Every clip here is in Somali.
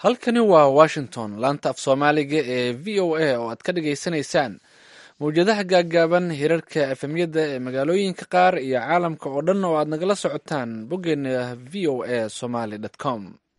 halkani waa washington laanta af soomaaliga ee v o a oo aad ka dhageysanaysaan mawjadaha gaaggaaban hirarka efemyada ee magaalooyinka qaar iyo caalamka oo dhan oo aad nagala socotaan boggeena v o a somaly com.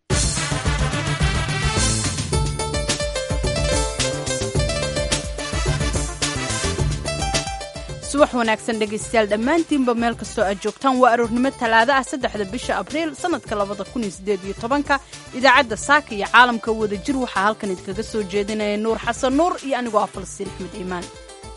subax wanaagsan dhegaystayaal dhammaantiinba meel kastoo aad joogtaan waa aroornimo talaado ah 3 bisha abriil sanadka 2018 idaacadda saaka iyo caalamka wada jir waxaa halkan idinkaga soo jeedinaya nuur xasan nuur iyo anigoo ah Falastiin Axmed Iimaan.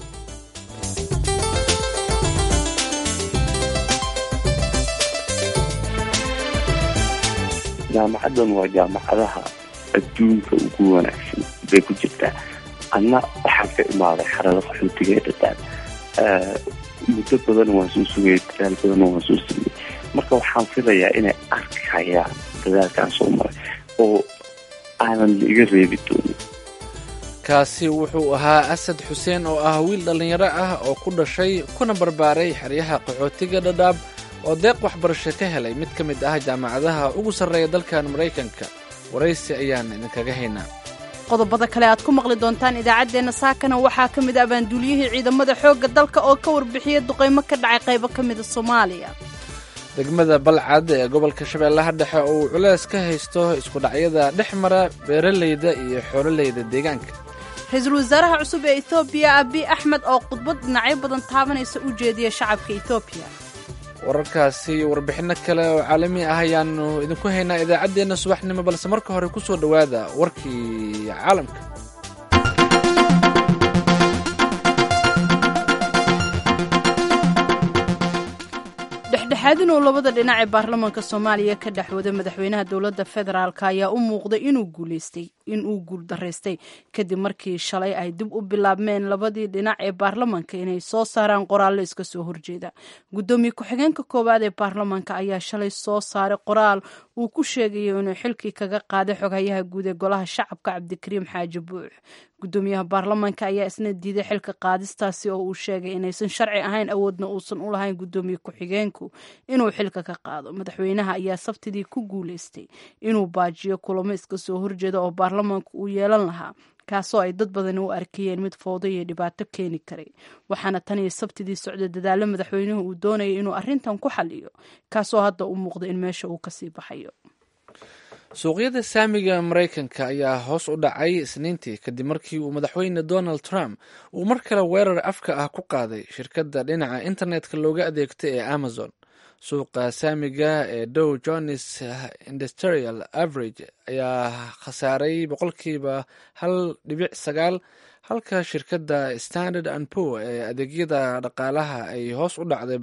jaamacadan waa jaamacadaha adduunka ugu wanaagsan bay ku jirtaa. anna waxaan ka imaaday xarada qaxootiga ee Dadaab. muddo badan waan soo sugay, dadaal badan waan soo sugay. marka waxaan filayaa inay arkayaan dadaalkaan soo maray oo aanan iga reebi doonin. kaasi wuxuu ahaa Asad Xuseen oo ah wiil dhalinyaro ah oo ku dhashay kuna barbaaray xeryaha qaxootiga Dadaab oo deeq waxbarasho ka helay mid ka mid ah jaamacadaha ugu sarreeya dalkan Mareykanka. waraysi ayaan idinkaga haynaa. qodobada kale aad ku maqli doontaan idaacaddeenna saakana waxaa ka mid ah abaanduuliyihii ciidamada xoogga dalka oo ka warbixiyay duqeymo ka dhacay qaybo ka mida Soomaaliya. degmada Balcad ee gobolka Shabeellaha Dhexe oo culays ka haysto isku dhacyada dhexmara beeraleyda iyo xoololeyda deegaanka. Ra'iisul Wasaaraha cusub ee Itoobiya Abiy Ahmed oo khudbad dhinacyo badan taabanaysa u jeediyay shacabka Itoobiya. wararkaasi warbixino kale oo caalami ah ayaanu idinku haynaa idaacaddeenna subaxnimo, balse marka hore ku soo dhowaada warkii caalamka. dhexdhexaadin oo labada dhinac ee baarlamaanka Soomaaliya ka dhaxwada madaxweynaha dowladda federaalka ayaa u muuqday inuu guuldaraystay kadib markii shalay ay dib u bilaabmeen labadii dhinac ee baarlamaanka inay soo saaraan qoraallo iska soo horjeeda. gudoomiye ku-xigeenka koowaad ee baarlamaanka ayaa shalay soo saaray qoraal uu ku sheegayo inuu xilkii kaga qaaday xoghayaha guud ee golaha shacabka Cabdikariim Xaaji Buux. gudoomiyaha baarlamaanka ayaa isna diiday xilka qaadistaasi oo uu sheegay inaysan sharci ahayn, awoodna uusan u lahayn gudoomiye ku-xigeenku inuu xilka ka qaado. madaxweynaha ayaa sabtidii ku guuleystay inuu baajiyo kulamo iska soo horjeeda oo baarlamaanku uu yeelan lahaa, kaasoo ay dad badani u arkayeen mid fowdo iyo dhibaato keeni karay. waxaana tan iyo sabtidii socda dadaalo madaxweynuhu uu doonayay inuu arrintan ku xaliyo, kaasoo hadda u muuqda in meesha uu kasii baxayo. suuqyada saamiga Mareykanka ayaa hoos u dhacay Isniintii kadib markii uu madaxweyne Donald Trump uu mar kale weerar afka ah ku qaaday shirkadda dhinaca internetka looga adeegto ee Amazon. suuqa saamiga ee Dow Jones Industrial Average ayaa khasaaray 1.9%, halka shirkadda Standard & Poor ee adeegyada dhaqaalaha ay hoos u dhacday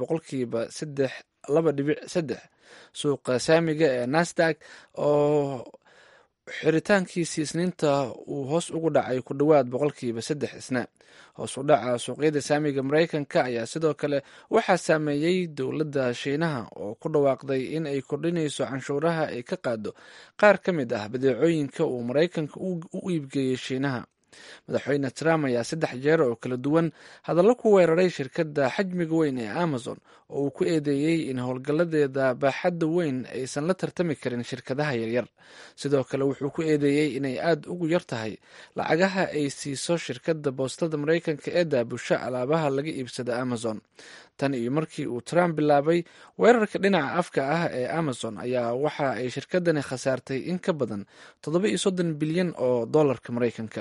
2.3%. suuqa saamiga ee Nasdaq oo xiritaankiisii Isniinta uu hoos ugu dhacay ku dhowaad 3% isna. hoos u dhaca suuqyada saamiga Mareykanka ayaa sidoo kale waxaa saameeyey dowladda Shiinaha oo ku dhawaaqday in ay kordhinayso canshuuraha ay ka qaado qaar ka mid ah badeecooyinka uu Mareykanka u iibgeeyey Shiinaha. madaxweyne Trump ayaa 3 jeer oo kala duwan hadallo ku weeraray shirkadda xajmiga weyn ee Amazon oo uu ku eedeeyey in howlgalladeeda baaxadda weyn aysan la tartami karin shirkadaha yaryar. sidoo kale wuxuu ku eedeeyey inay aad ugu yar tahay lacagaha ay siiso shirkadda boostada Mareykanka ee daabusha alaabaha laga iibsada Amazon. tan iyo markii uu Trump bilaabay weerarka dhinaca afka ah ee Amazon ayaa waxa ay shirkaddani khasaartay in ka badan 37 bilyan oo dollarka Mareykanka.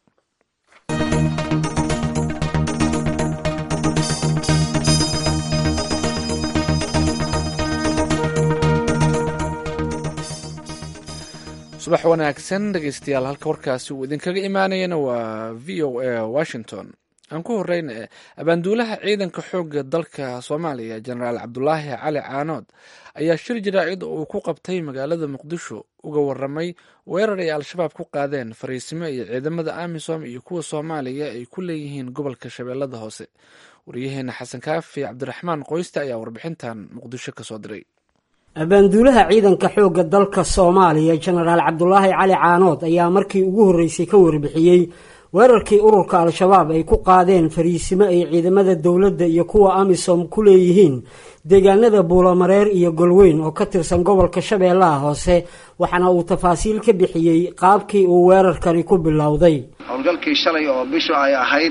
subax wanaagsan dhegaystayaal, halka warkaasi uu idinkaga imaanayana waa v o a Washington. aan ku horeyna abaanduulaha ciidanka xoogga dalka Soomaaliya Jenaraal Cabdulaahi Cali Caanood ayaa shir jaraa'id oo uu ku qabtay magaalada Muqdisho uga waramay weerar ay al-shabaab ku qaadeen fariisimo iyo ciidamada Amisom iyo kuwa Soomaaliya ay ku leeyihiin gobolka Shabeellada Hoose. wariyaheena Xasan Kaafi Cabdiraxmaan Qoyste ayaa warbixintan Muqdisho ka soo diray. abaanduulaha ciidanka xoogga dalka Soomaaliya Jenaraal Cabdulaahi Cali Caanood ayaa markii ugu horeysay ka warbixiyay weerarkii ururka al-shabaab ay ku qaadeen fariisimo ay ciidamada dowladda iyo kuwa amisom ku leeyihiin deegaanada buulamareer iyo golweyn oo ka tirsan gobolka shabeellaha hoose waxaana uu tafaasiil ka bixiyey qaabkii uu weerarkani ku bilowday. howlgalkii shalay oo bishu ay ahayd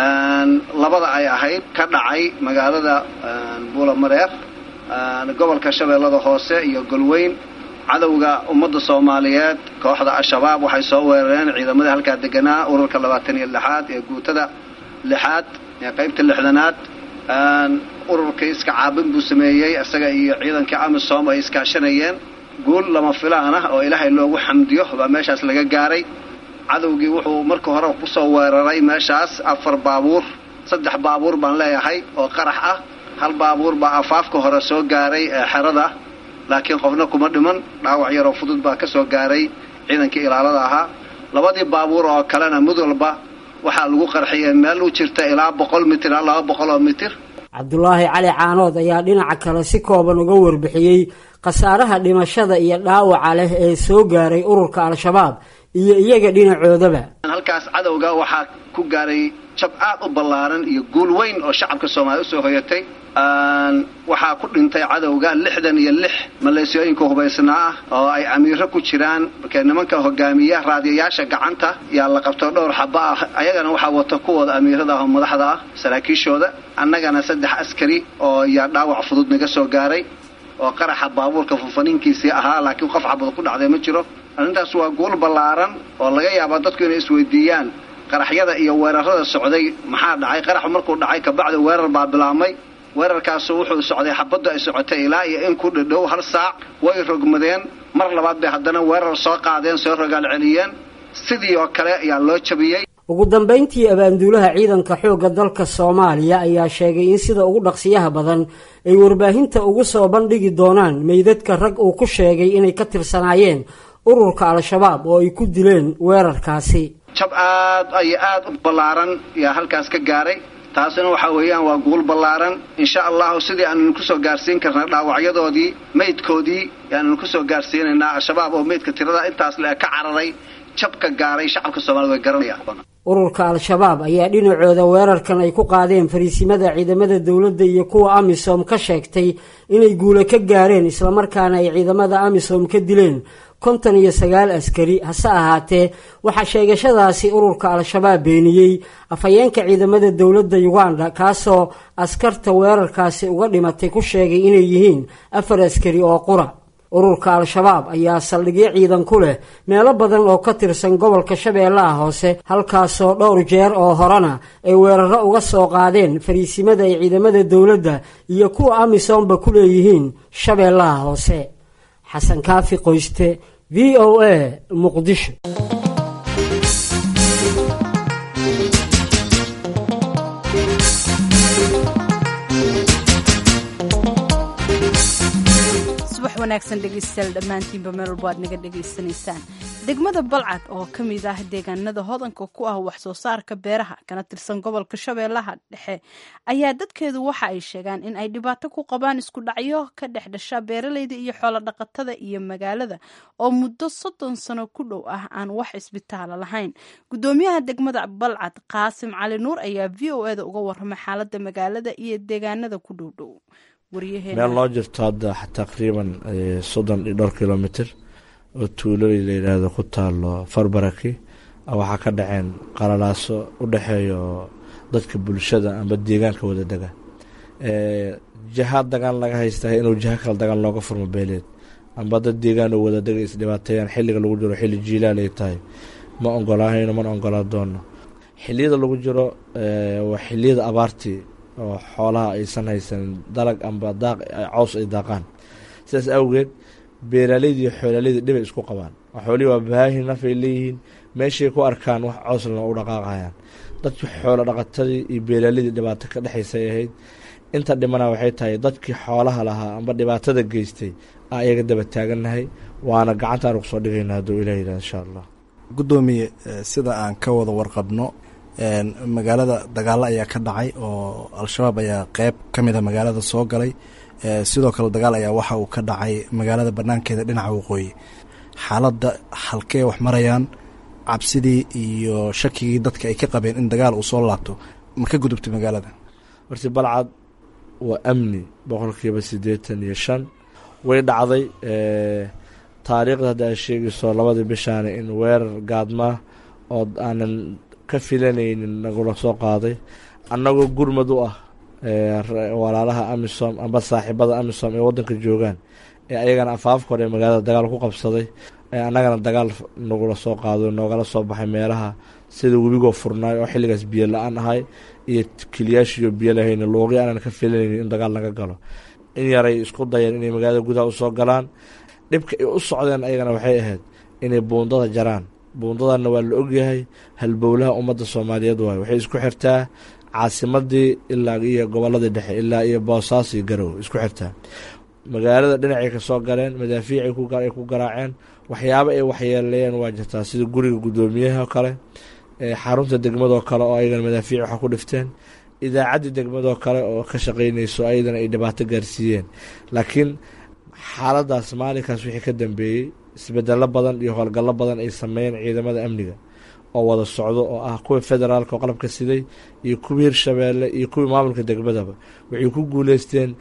labada ay ahayd ka dhacay magaalada buulamareer gobolka shabeellada hoose iyo golweyn cadowga ummadda Soomaaliyeed kooxda al-shabaab waxay soo weerareen ciidamada halka deganaa ururka 26aad ee guutada 6aad ee qaybta 6aad ururka iska caabin buu sameeyay asaga iyo ciidanka amisom ay iska shanayeen gool lama filaan ah oo ilaahay loogu xamdiyo baa meeshaas laga gaaray cadowgii wuxuu marka hore ku soo weeraray meeshaas 4 baabuur 3 baabuur baan leeyahay oo qarax ah hal baabuur baa afaafka hore soo gaaray xerada laakiin qofna kuma dhiman dhaawac yar oo fudud baa ka soo gaaray ciidankii ilaalada ahaa labadii baabuur oo kalena mid walba waxaa lagu qarxiyay meel u jirta ilaa 100 mitir ilaa 200 mitir. Cabdullaahi Cali Caanood ayaa dhinaca kale si kooban uga warbixiyey khasaaraha dhimashada iyo dhaawaca leh ee soo gaaray ururka al-shabaab iyo iyaga dhinacoodaba. halkaas cadowga waxaa ku gaaray jab aad u ballaaran iyo guul weyn oo shacabka Soomaaliyeed soo hoyatay waxaa ku dhintay cadowga 66 maleesiyooyinka hubaysnaa oo ay amiiro ku jiraan markay nimanka hogaamiya raadiyaasha gacanta yaa la qabto dhowr xaba ah ayagana waxaa wata kuwooda amiirada ah madaxda ah saraakiishooda annagana 3 askari oo yaa dhaawac fudud naga soo gaaray oo qaraxa baabuurka fufaniinkiisii ahaa laakiin qof xabad ku dhacday ma jiro. arrintaas waa guul ballaaran oo laga yaabo dadku inay isweydiiyaan qaraxyada iyo weerarada socday maxaa dhacay. qarax markuu dhacay ka bacdi weerar baa bilaabmay weerarkaas wuxuu socday xabaddu ay socotay ilaa iyo in ku dhadhow 1 saac way rogmadeen mar labaad bay haddana weerar soo qaadeen soo rogaal celiyeen sidii oo kale ayaa loo jabiyay. ugu dambeyntii abaanduulaha ciidanka xoogga dalka Soomaaliya ayaa sheegay in sida ugu dhaqsiyaha badan ay warbaahinta ugu soo bandhigi doonaan meydadka rag uu ku sheegay inay ka tirsanaayeen ururka al-shabaab oo ay ku dileen weerarkaasi. jab aad u ballaaran yaa halkaas ka gaaray taasina waxa weeyaan waa guul ballaaran insha Allah sidii aan ku soo gaarsiin karnaa dhaawacyadoodii meydkoodii yaan ku soo gaarsiinaynaa al-shabaab oo meydka tirada intaas la ka cararay jabka gaaray shacabka Soomaaliyeed way garanayaan. ururka al-shabaab ayaa dhinacooda weerarkan ay ku qaadeen fariisimada ciidamada dawladda iyo kuwa amisom ka sheegtay inay guulo ka gaareen isla markaana ay ciidamada amisom ka dileen 59 askari. hase ahaatee waxaa sheegashadaasi ururka al-shabaab beeniyey afhayeenka ciidamada dawladda Uganda kaasoo askarta weerarkaasi uga dhimatay ku sheegay inay yihiin 4 askari oo qura. ururka al-shabaab ayaa saldhigyo ciidan ku leh meelo badan oo ka tirsan gobolka shabeellaha hoose halkaasoo dhowr jeer oo horena ay weeraro uga soo qaadeen fariisimada ay ciidamada dawladda iyo kuwa amisomba ku leeyihiin shabeellaha hoose. xasan kaafi qoyste VOA Muqdisho. wanaagsan dhegeystayaal dhammaantiinba meel walba aad naga dhegaysanaysaan. degmada Balcad oo ka mid ah deegaanada hodanka ku ah wax soo saarka beeraha kana tirsan gobolka Shabeellaha Dhexe ayaa dadkeedu waxa ay sheegaan in ay dhibaato ku qabaan isku dhacyo ka dhex dhasha beeralayda iyo xoolo dhaqatada iyo magaalada oo muddo 30 sano ku dhow ah aan wax isbitaal lahayn. gudoomiyaha degmada Balcad Qaasim Cali Nuur ayaa VOA-da uga warramay xaaladda magaalada iyo deegaanada ku dhow. meel loo jirto hadda taqriiban 30 kilomitir oo tuulada la yiraahdo ku taalo Farbaraki waxaa ka dhaceen qalalaaso u dhaxeeyo dadka bulshada ama deegaanka wada daga jihad dagaal laga haystaa inuu jihad kala dagaal looga furmo beeleed amba dad deegaan oo wada daga isdhibaateeyaan xilliga lagu jiro xilli jiilaal ay tahay ma ogolaahayno ma ogolaa doono xilliyada lagu jiro waa xilliyada abaartii oo xoolaha aysan haysan dalag amba daaq caws ay daaqaan sidaas awgeed beeralayda iyo xoolalayda dhib isku qabaan xoolii waa baahi nafay leeyihiin meeshay ku arkaan wax caws lana u dhaqaaqayaan dadkii xoolo dhaqatadii iyo beeralayda dhibaato ka dhaxaysay ahayd inta dhimana waxay tahay dadkii xoolaha lahaa amba dhibaatada geystay ayaga daba taagannahay waana gacantaan ugu soo dhigaynaa hadduu ilaahay yidhaah insha Allah. gudoomiye sida aan ka wada warqabno magaalada dagaalo ayaa ka dhacay oo al-shabaab ayaa qeyb ka mid a magaalada soo galay sidoo kale dagaal ayaa waxa uu ka dhacay magaalada banaankeeda dhinaca waqooyi. xaaladda halkee wax marayaan cabsidii iyo shakigii dadka ay ka qabeen in dagaal uu soo laabto ma ka gudubtay magaalada? horti balcad waa amni 85%. way dhacday taariikhda hadda ay sheegayso 2 bishaani in weerar gaadmaa oo aanan ka filanaynin nagula soo qaaday annagoo gurmad u ah walaalaha amisom amba saaxiibada amisom ee wadanka joogaan ee ayagana afaafka hore magaalada dagaal ku qabsaday annagana dagaal nagula soo qaado noogala soo baxay meelaha sida webigoo furnaay oo xilligaas biyo la-aan ahay iyo kiliyaashiyo biyo lahayna looqi aanan ka filanaynin in dagaal naga galo in yaray isku dayeen inay magaalada gudaha usoo galaan dhibka ay u socdeen ayagana waxay ahayd inay buundada jaraan buundadana waa la ogyahay halbowlaha ummadda soomaaliyeed waayo waxay isku xirtaa caasimadii ilaa iyo gobolladii dhexe ilaa iyo boosaaso iyo garow isku xirtaa magaalada dhinacay ka soo galeen madaafiicay ku garaaceen waxyaabo ay waxyeeleeyeen waa jirtaa sida guriga guddoomiyaha kale xarunta degmadoo kale oo ayagana madaafiic waxa ku dhifteen idaacaddii degmadoo kale oo ka shaqaynayso ayadana ay dhibaato gaarsiiyeen laakiin xaaladaas maalinkaas wixii ka dambeeyey isbedelo badan iyo howlgallo badan ay sameeyeen ciidamada amniga oo wada socdo oo ah kuwii federaalka oo qalabka siday iyo kuwii hirshabeelle iyo kuwii maamulka degmadaba waxay ku guuleysteen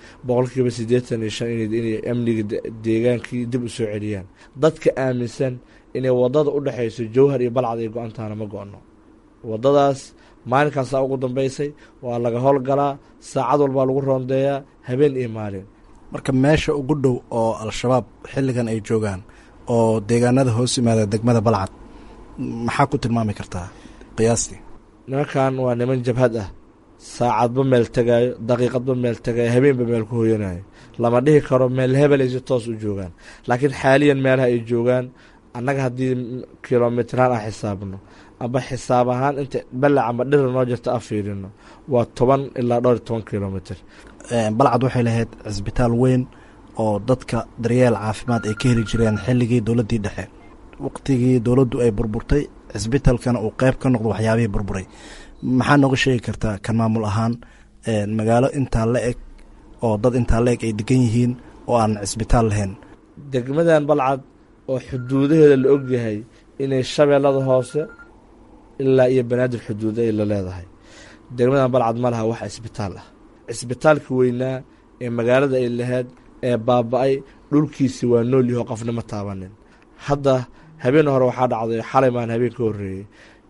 85% inay amniga deegaankii dib u soo celiyaan dadka aaminsan inay wadada u dhexayso jowhar iyo balcad ay go-antaana ma go-no wadadaas maalinkaasaa ugu dambeysay waa laga howlgalaa saacad walbaa lagu roondeeyaa habeen iyo maalin marka meesha ugu dhow oo al-shabaab xilligan ay joogaan oo deegaanada hoos yimaada degmada balcad maxaa ku tilmaami kartaa qiyaastii? nimankan waa niman jabhad ah saacadba meel tagaayo daqiiqadba meel tagaayo habeenba meel ku hoyanayo lama dhihi karo meel hebel ay si toos u joogaan laakiin xaaliyan meelaha ay joogaan annaga haddii kilomitran ah xisaabno aba xisaab ahaan inta balac ama dhir noo jirta a fiirino waa 10 ilaa 12 kilomitr. balcad waxay lahayd cisbitaal weyn oo dadka daryeel caafimaad ay ka heli jireen xilligii dowladdii dhexe waqtigii dowladdu ay burburtay cisbitaalkana uu qayb ka noqdo waxyaabihii burburay maxaa nooga sheegi kartaa kan maamul ahaan magaalo intaa la eg oo dad intaa la eg ay degan yihiin oo aan cisbitaal lahayn? degmadan balcad oo xuduudaheeda la ogyahay inay shabeellada hoose ilaa iyo banaadir xuduuda ay la leedahay degmadan balcad ma laha wax cisbitaal ah cisbitaalka weynaa ee magaalada ay lahayd ee baaba-ay dhulkiisi waa nool yaho qofna ma taabanin hadda habeen hore waxaa dhacday xalay maan habeen ka horreeyey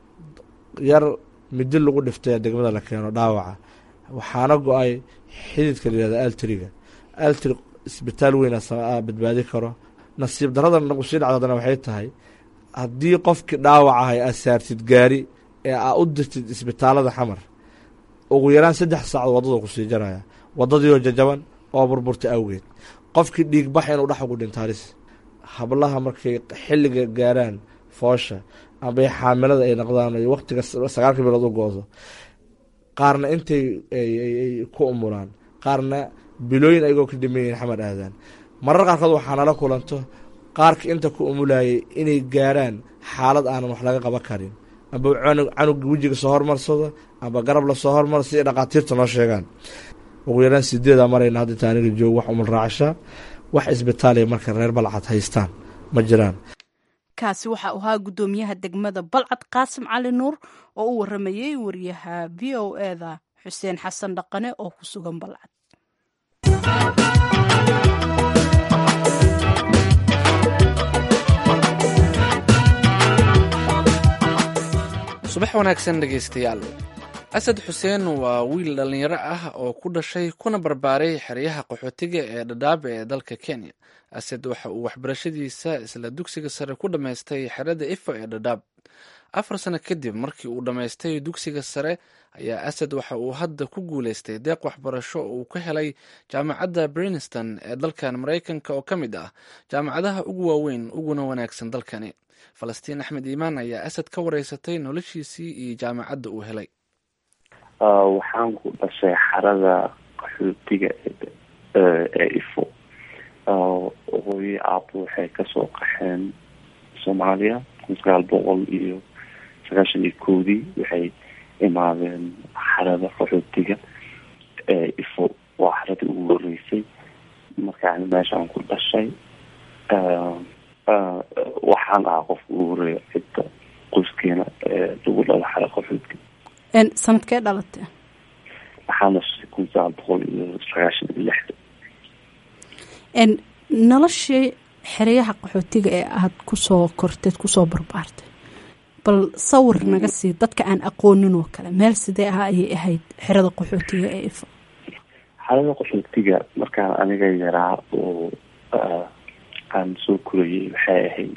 yar midi lagu dhiftay degmada la keeno dhaawaca waxaana go-ay xididka layihahda altiriga altiri isbitaal weyna badbaadi karo nasiib daradan nagu sii dhacdadana waxay tahay haddii qofkii dhaawac ahay aad saartid gaari ee aa u dirtid isbitaalada xamar ugu yaraan 3 saacad waddada kusii jaraya waddadiioo jajaban oo burburtay awgeed qofkii dhiigbax inuu dhex ugu dhintaalis hablaha markay xilliga gaaraan foosha amba xaamilada ay noqdaan waqtiga 9 bilood u goodo qaarna intay ay ku umulaan qaarna bilooyin ayagoo ka dhimayeen xamar aadaan marar qaarkood waxaa nala kulanto qaarka inta ku umulayay inay gaaraan xaalad aanan wax laga qaban karin amba canug wejiga soo hormarsado amba garab lasoo hormar si dhaqaatiirta noo sheegaan ugu yaraan 8 marayna hadda taaniga joog wax umul raacasha wax isbitaalay marka reer balcad haystaan ma jiraan. kaasi waxa uu ahaa guddoomiyaha degmada balcad qaasim cali nuur oo u waramayay wariyaha VOA-da xuseen xasan dhaqane oo ku sugan balcad. subax wanaagsan dhegaystayaal. asad xuseen waa wiil dhallinyaro ah oo ku dhashay kuna barbaaray xeryaha qaxootiga ee dhadhaab ee dalka Kenya. asad waxa uu waxbarashadiisa isla dugsiga sare ku dhammaystay xerada Ifo ee dhadhaab. 4 sano kadib markii uu dhammaystay dugsiga sare ayaa asad waxa uu hadda ku guuleystay deeq waxbarasho oo uu ka helay jaamacadda Princeton ee dalkan Mareykanka oo ka mid ah jaamacadaha ugu waaweyn uguna wanaagsan dalkani. falastiin axmed iimaan ayaa asad ka wareysatay noloshiisii iyo jaamacadda uu helay. waxaan ku dhashay xarada qaxootiga ee Ifo. hooyo aabbo waxay kasoo qaxeen Soomaaliya 1991 waxay imaadeen xarada qaxootiga ee Ifo. waa xarada ugu horeysay markaan meeshaan ku dhashay. waxaan ahaa qofka ugu horeeya cidda qoyska sanadkee dhalatay? waxaa dhashay 1996. noloshii xeryaha qaxootiga ee aad kusoo korteed kusoo barbaartay bal sawir naga sii dadka aan aqoonin oo kale meel sidee ah ayay ahayd xerada qaxootiga ee Ifo? xerada qaxootiga markaan aniga yaraa oo aan soo korayay waxay ahayd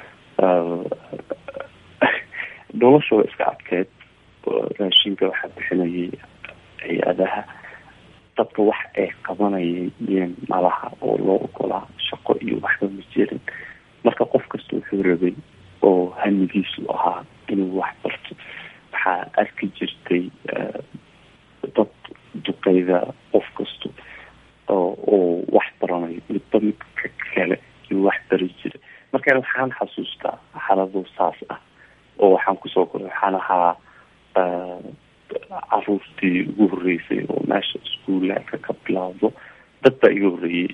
nolosha iska adkeed. raashinka waxaa bixinayay hay-adaha, dadka wax ay qabanayeen malaha oo loo ogolaa shaqo iyo waxba ma jirin. marka qof kasta wuxuu rabay oo hamigiisu ahaa inuu wax barto. waxaa arki jirtay dad duqeyda qof kasta oo wax baranayo midba midka kale iyo wax bari jiray. marka waxaan xasuustaa xaalado saas ah oo waxaan kusoo koray. waxaan ahaa caruurtii ugu horeysay oo meesha iskuulaadka ka bilaawdo. dad baa iga horreeyey,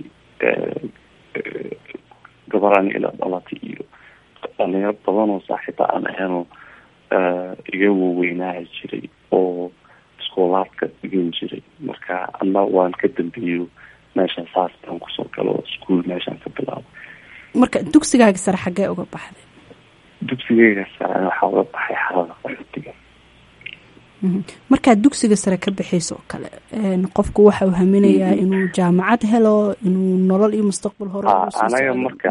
gabaraan ila dhalatay iyo dhalinyaro badan oo saaxiiba aan ahaynoo iga waweynaaha jiray oo iskoolaadka dhigan jiray. marka alla waan ka dambeeyo meeshan saas baan kusoo galo iskuul meeshaan ka bilaabo. marka dugsigaaga sare xaggee uga baxday? dugsigayga sare waxaa uga baxay xerada qaxootiga. markaad dugsiga sare ka baxayso oo kale qofku waxa uu haminayaa inuu jaamacad helo, inuu nolol iyo mustaqbal hore anaga marka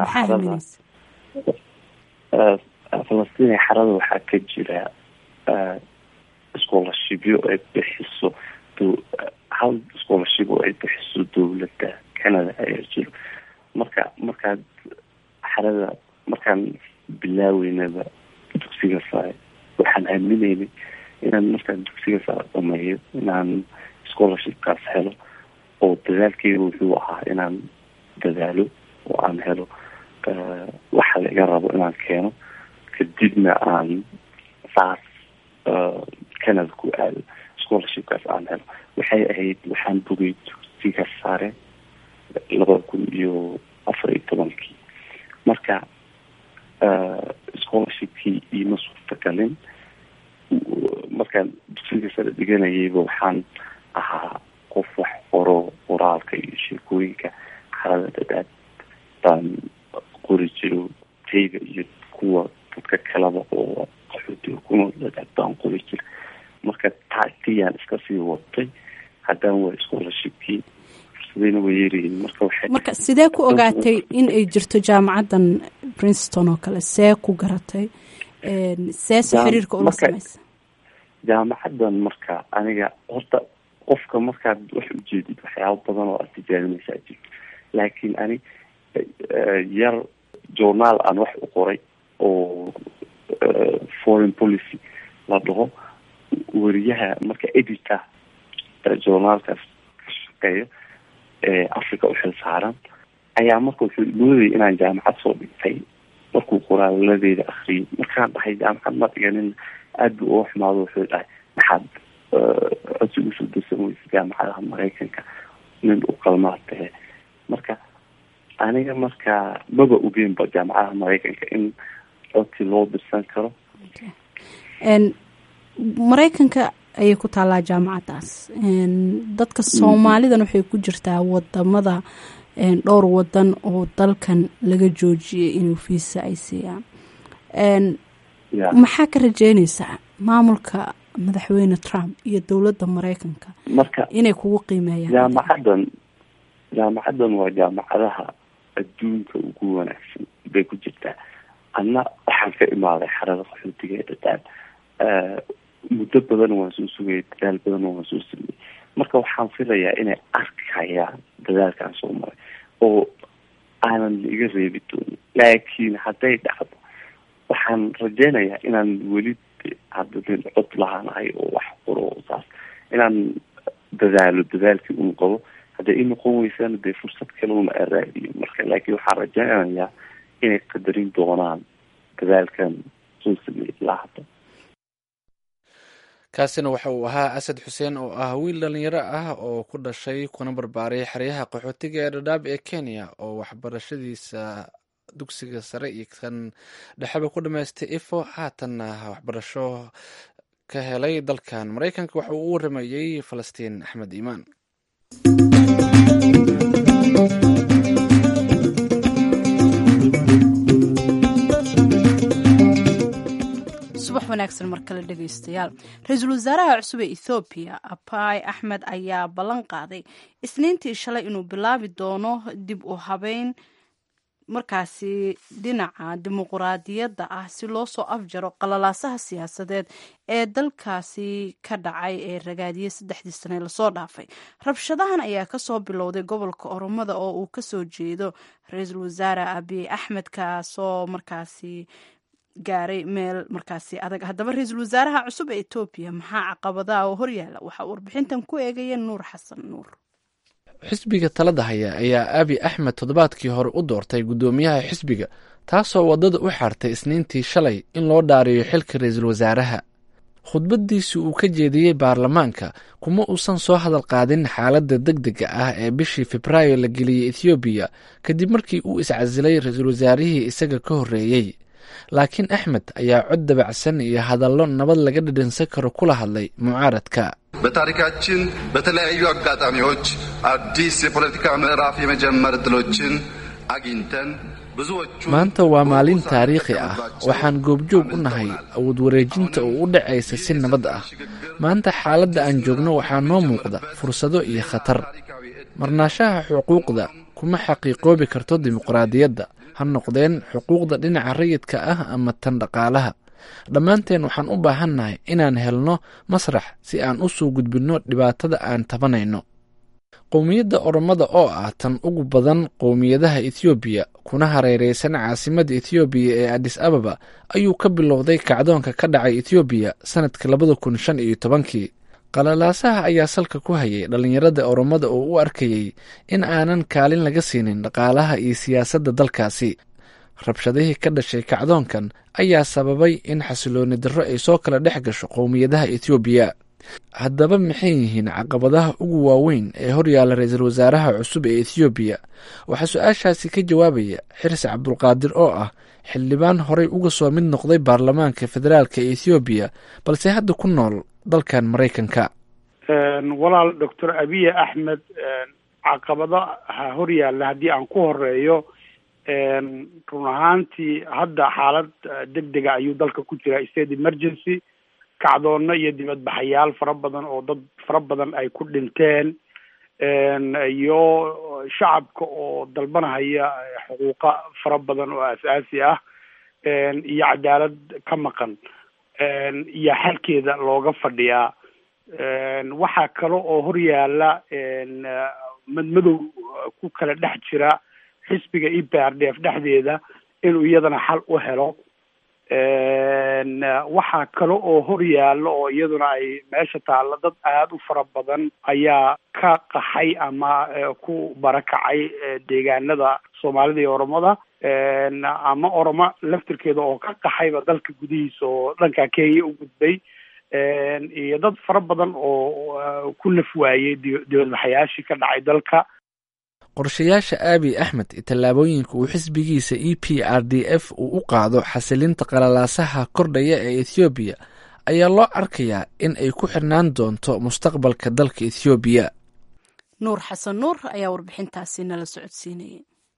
Falastiin xerada waxaa ka jira scholarshipyo ay bixiso hal scholarship oo ay bixiso dowladda Canada ayaa jiro. markaad xerada markaan bilaaweynaba dugsiga sare waxaan aaminaynay inaan markaan dugsiga sare dhameeyo inaan scholarshipkaas helo, oo dadaalkeyga wuxuu ahaa inaan dadaalo oo aan helo waxa laga rabo inaan keeno, kadibna aan saas Canada ku aado scholarshipkaas aan helo. waxay ahayd waxaan bogay dugsiga sare 2014. marka scholarshipkii iima suurtagalin. markaan dugsiga sare dhiganayayba waxaan ahaa qof wax qoro, qoraalka iyo sheekooyinka xaalada dadaad baan qori jiro. tayga iyo kuwa dadka kalaba oo qaxootiga kuna dadaad baan qori jira. marka taatiyaan iska sii watay. haddana waa scholarshipkii fursadayna way yeerihiin. marka sidee ku ogaatay in ay jirto jaamacadan Princeton oo kale? see ku garatay? seese xiriirka ula samaysa jaamacadan? marka aniga horta qofka markaad wax ujeedid waxyaaba badan oo aad tijaabinaysaa jirto. laakiin ani yar journaal aan wax u qoray oo foreign policy la dhaho, wariyaha marka editor journaalkaas ka shaqeeyo ee Africa u xil saaran ayaa marka wuxuu moodayay inaan jaamacad soo dhigtay. markuu qoraaladeeda akhriyay markaan dhahay jaamacad ma dhiganin, aad buu uga xumaado. wuxuu dhahay maxaad codsi usoo dirsan weysa jaamacadaha Maraykanka, nin u qalmaa tahe. marka aniga marka maba ogeynba jaamacadaha Maraykanka in codsi loo dirsan karo. Maraykanka ayay ku taalaa jaamacadaas. dadka Soomaalidan waxay ku jirtaa wadamada dhowr wadan oo dalkan laga joojiyay inuu fiisa ay siiyaan. maxaa ka rajeynaysaa maamulka madaxweyne Trump iyo dowladda Maraykanka marka inay kugu qiimeeyaan? jaamacadan waa jaamacadaha adduunka ugu wanaagsan bay ku jirtaa. anna waxaan ka imaaday xerada qaxootiga ee Dadaab. muddo badan waan soo sugayay, dadaal badan waan soo sameeyay. marka waxaan filayaa inay arkayaan dadaalkaan soo maray oo aanan iga reebi doonin. laakiin hadday dhacdo waxaan rajeynayaa inaan weli hadda cod lahaanahay oo wax qoro saas inaan dadaalkii un qabo. hadday i noqon weysaan dee fursad kale una araadiyo. marka laakiin waxaan rajeynayaa inay qadarin doonaan dadaalkan soo sameeyay ilaa hadda. kaasina waxa uu ahaa Asad Xuseen oo ah wiil dhalinyaro ah oo ku dhashay kuna barbaaray xeryaha qaxootiga ee Dadaab ee Kenya, oo waxbarashadiisa dugsiga sare iyo kan dhexeba ku dhameystay Ifo, haatanna waxbarasho ka helay dalkan maraykanka waxa uu u waramayey falastiin axmed iimaan. subax wanaagsan mar kale dhegaystayaal. ra-iisul wasaaraha cusub ee ethoobiya Abiy Ahmed ayaa ballan qaaday isniintii shalay inuu bilaabi doono dib u habeyn markaasi dhinaca dimuqraadiyadda ah si loo soo afjaro qalalaasaha siyaasadeed ee dalkaasi ka dhacay ee ragaadiyey 3 sane lasoo dhaafay. rabshadahan ayaa kasoo bilowday gobolka Oromada oo uu kasoo jeedo ra-iisul wasaare Abiy Ahmed kaasoo markaasi gaaray meel markaasi adag. haddaba ra-iisul wasaaraha cusub ee Ethiopia maxaa caqabadaha oo horyaala? waxaa warbixintan ku eegaya Nuur Xasan Nuur. xisbiga talada haya ayaa Abiy Ahmed toddobaadkii hore u doortay guddoomiyaha xisbiga, taasoo wadada u xaartay isniintii shalay in loo dhaariyo xilka ra-iisul wasaaraha. khudbadiisii uu ka jeediyey baarlamaanka kuma uusan soo hadal qaadin xaaladda degdega ah ee bishii Febraayo la geliyey Ethiopia kadib markii uu iscasilay ra-iisul wasaarihii isaga ka horreeyey. laakiin Axmed ayaa cod dabacsan iyo hadallo nabad laga dhadhansan karo kula hadlay mucaaradka. በታሪካችን በተለያዩ አጋጣሚዎች አዲስ የፖለቲካ ምዕራፍ የመጀመር ዕድሎችን አግኝተን ብዙዎቹ maanta waa maalin taariikhi ah. waxaan goobjoog u nahay awood wareejinta oo u dhacaysa si nabad ah. maanta xaaladda aan joogno waxaa noo muuqda fursado iyo khatar. marnaashaha xuquuqda kuma xaqiiqoobi karto dimuqraadiyadda, ha noqdeen xuquuqda dhinaca rayidka ah ama tan dhaqaalaha. dhammaanteen waxaan u baahannahay inaan helno masrax si aan u soo gudbinno dhibaatada aan tabanayno. qowmiyadda Oromada oo ah tan ugu badan qowmiyadaha Ethiopia kuna hareereysan caasimadda Ethiopia ee Addis Ababa ayuu ka bilowday kacdoonka ka dhacay Ethiopia sanadka 2015. qalalaasaha ayaa salka ku hayay dhalinyarada Oromada oo u arkayay in aanan kaalin laga siinin dhaqaalaha iyo siyaasadda dalkaasi. rabshadihii ka dhashay kacdoonkan ayaa sababay in xasilooni darro ay soo kala dhex gasho qowmiyadaha Ethiopia. haddaba maxay yihiin caqabadaha ugu waaweyn ee horyaala ra-iisul wasaaraha cusub ee Ethiopia? waxaa su-aashaasi ka jawaabaya Xirsi Cabdulqaadir oo ah xildhibaan horey uga soo mid noqday baarlamaanka federaalka ee Ethiopia balse hadda ku nool dalkan Maraykanka. walaal Dr. Abiy Ahmed caqabadaha horyaala haddii aan ku horeeyo run ahaantii hadda xaalad degdega ayuu dalka ku jiraa, state emergency, kacdoonno iyo dibadbaxayaal fara badan oo dad fara badan ay ku dhinteen iyo shacabka oo dalbanahaya xuquuqa fara badan oo aasaasi ah iyo cadaalad ka maqan iyo xalkeeda looga fadhiyaa. waxaa kale oo horyaala madmadow ku kala dhex jira xisbiga EPRDF dhexdeeda inuu iyadana xal u helo. waxaa kale oo horyaalo oo iyaduna ay meesha taalla dad aada u fara badan ayaa ka qaxay ama ku barakacay deegaanada Soomaalida iyo Oromada, ama Oromo laftirkeeda oo ka qaxayba dalka gudihiisa oo dhanka Kenya u gudbay, iyo dad fara badan oo ku naf waayey dibadbaxayaashii ka dhacay dalka. qorshayaasha Abiy Ahmed iyo tallaabooyinka uu xisbigiisa EPRDF uu u qaado xasilinta qalalaasaha kordhaya ee Ethiopia ayaa loo arkayaa in ay ku xirnaan doonto mustaqbalka dalka Ethiopia. Nuur Xasan Nuur ayaa warbixintaasi nala socodsiinayay.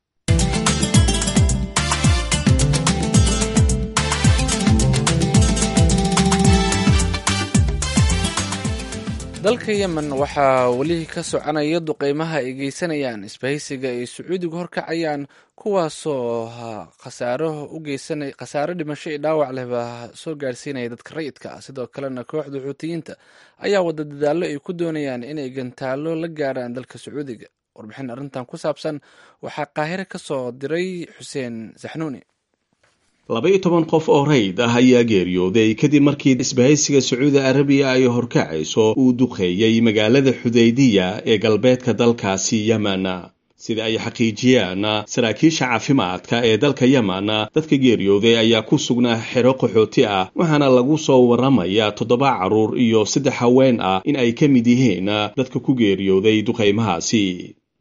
dalka Yemen waxaa weli ka soconaya duqeymaha ay geysanayaan isbahaysiga ay Sacuudigu horkacayaan, kuwaasoo khasaaro dhimasho iyo dhaawac lehba soo gaarsiinaya dadka rayidka ah. sidoo kalena kooxda xuutiyiinta ayaa wada dadaallo ay ku doonayaan inay gantaallo la gaaraan dalka Sacuudiga. warbixin arrintan ku saabsan waxaa Qaahire ka soo diray Xuseen Saxnuuni. 12 qof oo rayd ah ayaa geeriyooday kadib markii isbahaysiga Sacuudi Arabiya ay horkacayso uu duqeeyay magaalada Xudaydiya ee galbeedka dalkaasi Yemen. sida ay xaqiijiyeen saraakiisha caafimaadka ee dalka Yemen, dadka geeriyooday ayaa ku sugnaa xero qaxooti ah, waxaana lagu soo waramayaa 7 caruur iyo 3 haween ah in ay ka mid yihiin dadka ku geeriyooday duqeymahaasi.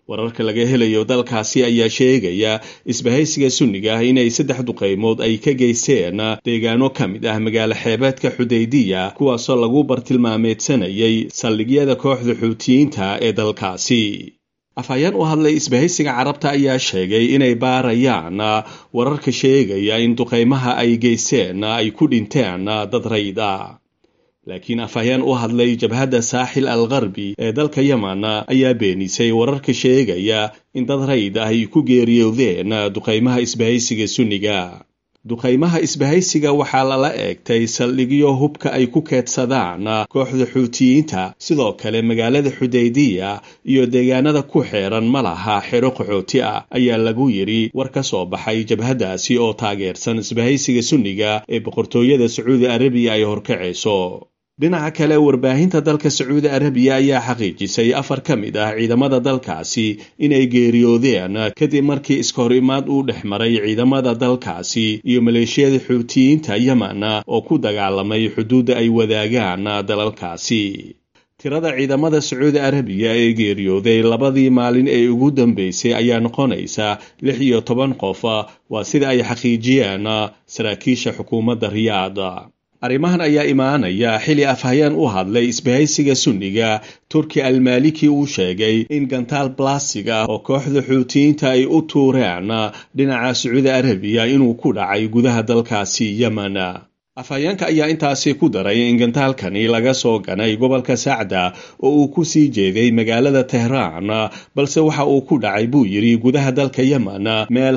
wararka laga helayo dalkaasi ayaa sheegaya isbahaysiga sunniga ah inay 3 duqaymood ay ka geysteen deegaano ka mid ah magaalo xeebeedka Xudaydiya kuwaasoo lagu bartilmaameedsanayay saldhigyada kooxda Xuutiyiinta ee dalkaasi. afhayeen u hadlay isbahaysiga carabta ayaa sheegay inay baarayaan wararka sheegaya in duqaymaha ay geysteen ay ku dhinteen dad rayid ah. laakiin afhayeen u hadlay jabhadda saaxil al-gharbi ee dalka Yemen ayaa beenisay wararka sheegaya in dad rayid ah ay ku geeriyoodeen duqaymaha isbahaysiga sunniga. duqaymaha isbahaysiga waxaa lala eegtay saldhigyo hubka ay ku keedsadaan kooxda Xuutiyiinta, sidoo kale magaalada Xudaydiya iyo deegaanada ku xeeran malaha xero qaxooti ah ayaa lagu yiri war ka soo baxay jabhadaasi oo taageersan isbahaysiga sunniga ee boqortooyada Sacuudi Arabiya ay horkacayso. dhinaca kale warbaahinta dalka Sacuudi Arabiya ayaa xaqiijisay 4 ka mid ah ciidamada dalkaasi inay geeriyoodeen kadib markii iskahorimaad uu dhexmaray ciidamada dalkaasi iyo maleeshiyada Xuutiyiinta Yemen oo ku dagaalamay xuduudda ay wadaagaan dalalkaasi. tirada ciidamada Sacuudi Arabiya ee geeriyooday labadii maalin ee ugu dambeysay ayaa noqonaysa 16 qof, waa sida ay xaqiijiyeen saraakiisha xukuumadda Riyaad. arrimahan ayaa imaanaya xili afhayeen u hadlay isbahaysiga sunniga Turki al-Maliki uu sheegay in gantaal plastic ah oo kooxda Xuutiyiinta ay u tuureen dhinaca Sacuudi Arabiya inuu ku dhacay gudaha dalkaasi Yemen. afhayeenka ayaa intaasi ku daray in gantaalkani laga soo ganay gobolka Sacda oo uu ku sii jeeday magaalada Tehran, balse waxa uu ku dhacay buu yiri gudaha dalka Yemen meel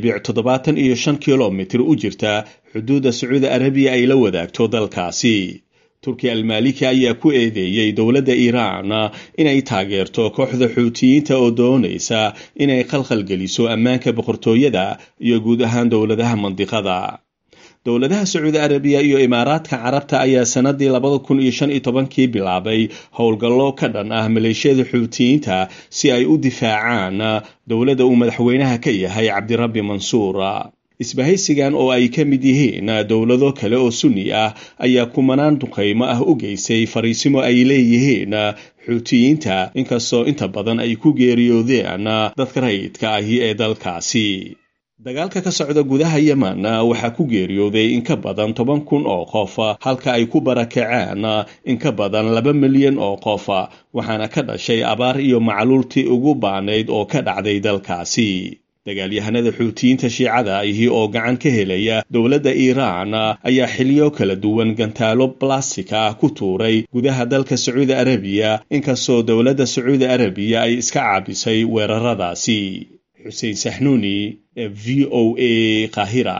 1.75 kilomitir u jirta xuduudda Sacuudi Arabiya ay la wadaagto dalkaasi. Turki al-Maliki ayaa ku eedeeyay dowladda Iiraan inay taageerto kooxda Xuutiyiinta oo doonaysa inay khalkhal geliso ammaanka boqortooyada iyo guud ahaan dowladaha mandiqada. dowladaha Sacuudi Arabiya iyo Imaaraadka Carabta ayaa sanadii 2015 bilaabay howlgallo ka dhan ah maleeshiyada Xuutiyiinta si ay u difaacaan dowladda uu madaxweynaha ka yahay Cabdirabbi Mansuur. isbahaysigan oo ay ka mid yihiin dowlado kale oo sunni ah ayaa kumanaan duqaymo ah u geysay fariisimo ay leeyihiin Xuutiyiinta, inkastoo inta badan ay ku geeriyoodeen dadka rayidka ahi ee dalkaasi. dagaalka ka socda gudaha Yemen waxaa ku geeriyooday in ka badan 10,000 oo qof, halka ay ku barakaceen in ka badan 2 milyan oo qof, waxaana ka dhashay abaar iyo macluultii ugu baanayd oo ka dhacday dalkaasi. dagaalyahanada Xuutiyiinta Shiicada ahi oo gacan ka helaya dowladda Iiraan ayaa xiliyo kala duwan gantaalo plastic ah ku tuuray gudaha dalka Sacuudi Arabiya, inkastoo dowladda Sacuudi Arabiya ay iska caabisay weeraradaasi. Xuseen Saxnuuni, VOA Qaahira.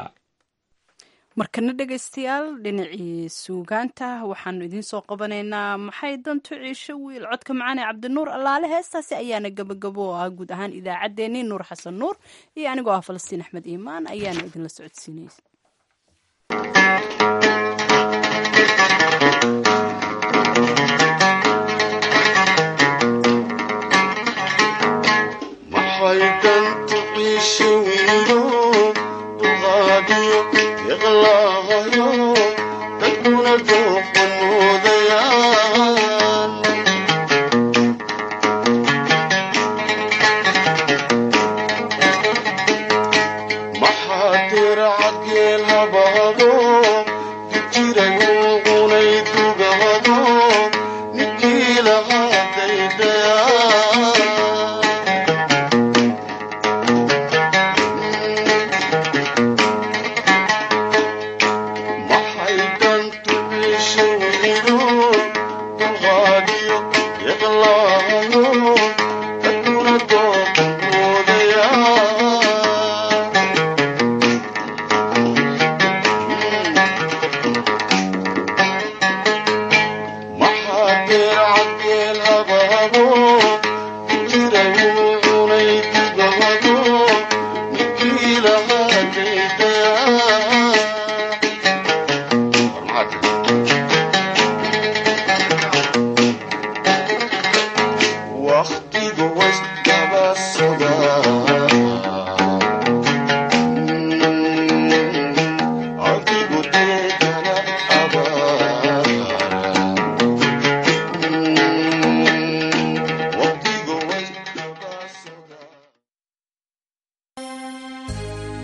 markana dhegaystayaal dhinacii suugaanta waxaanu idiin soo qabanaynaa maxay dantu ciisho wiil codka macaan ee Cabdinuur Allaale. heestaasi ayaana gabagabo ah guud ahaan idaacaddeenii. Nuur Xasan Nuur iyo anigoo ah Falastiin Axmed Iimaan ayaana idinla socodsiinaysa. maxay dantu ciisho wiilo duqaadiyo iqlaayo dadkuna dooqanoodayaan maxaa diracadgeel habaado jiray unay dugahado ninkii lahaa daydayaan Kila